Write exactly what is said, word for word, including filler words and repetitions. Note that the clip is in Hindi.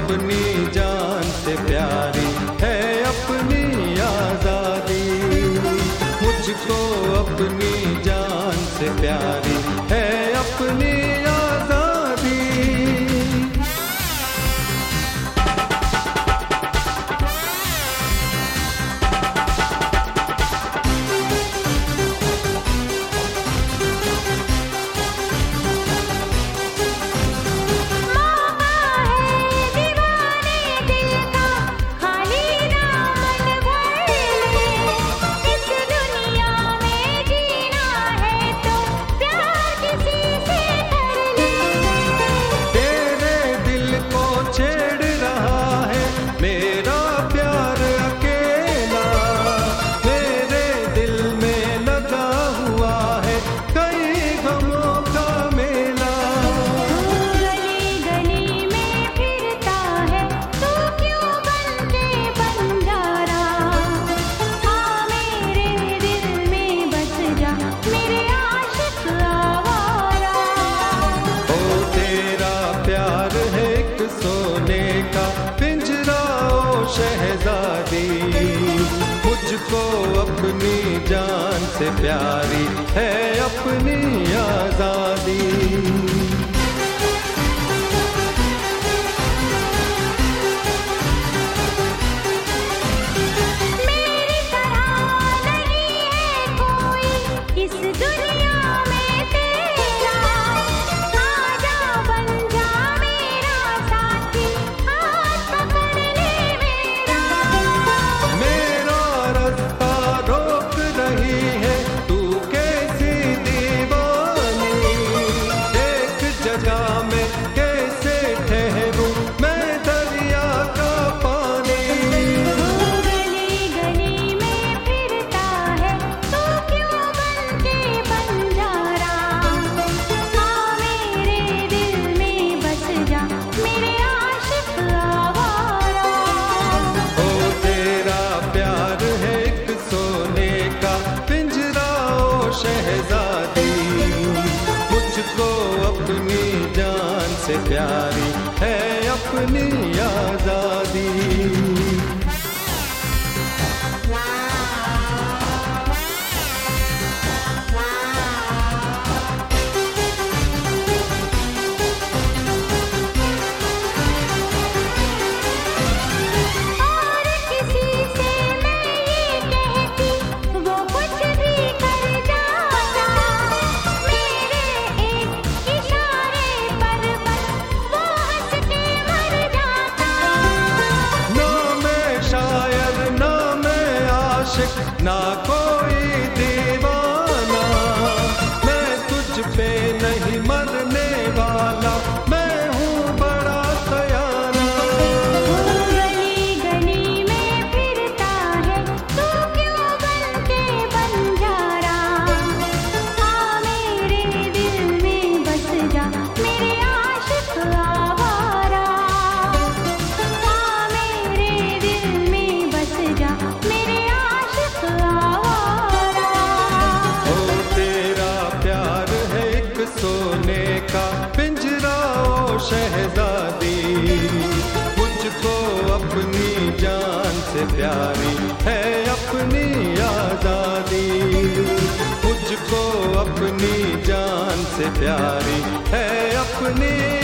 अपनी जान से प्यारी है अपनी आजादी। मुझको अपनी जान से प्यारी है अपनी आजादी। शहजादी मुझको अपनी जान से प्यारी है अपनी आजादी। मेरी तरह नहीं है कोई इस दुनिया में तेरा, आजा बन जा मेरा साथी, हाथ पकड़ ले मेरा। मेरा रास्ता रोक रही है तू कैसी दीवानी, एक जगह में कैसे ठहरूं मैं दरिया का पानी। गली गली में फिरता है तू क्यों बन के बंजारा, हाँ मेरे दिल में बस जा मेरे आशिक आवारा। ओ तेरा प्यार है एक सोने का पिंजरा ओ शहजादी, मुझको अपनी जान से प्यारी है अपनी आजादी। और किसी से मैं ये कहती वो कुछ भी कर जाता, मेरे एक इशारे पर बस वो हंस के मर जाता। ना मैं शायर ना मैं आशिक ना कोई दीवाना, मैं तुझ पे नहीं मरने वाला, मैं हूँ बड़ा सयाना। गली गली में फिरता है तू क्यों बन के बंजारा, हाँ मेरे दिल में बस जा मेरे आशिक आवारा, हाँ मेरे दिल में बस जा मेरे आशिक आवारा। ओ तेरा प्यार है एक सोने का पिंजरा ओ शहजादी, मुझको अपनी जान से प्यारी है अपनी आजादी। मुझको अपनी जान से प्यारी है अपनी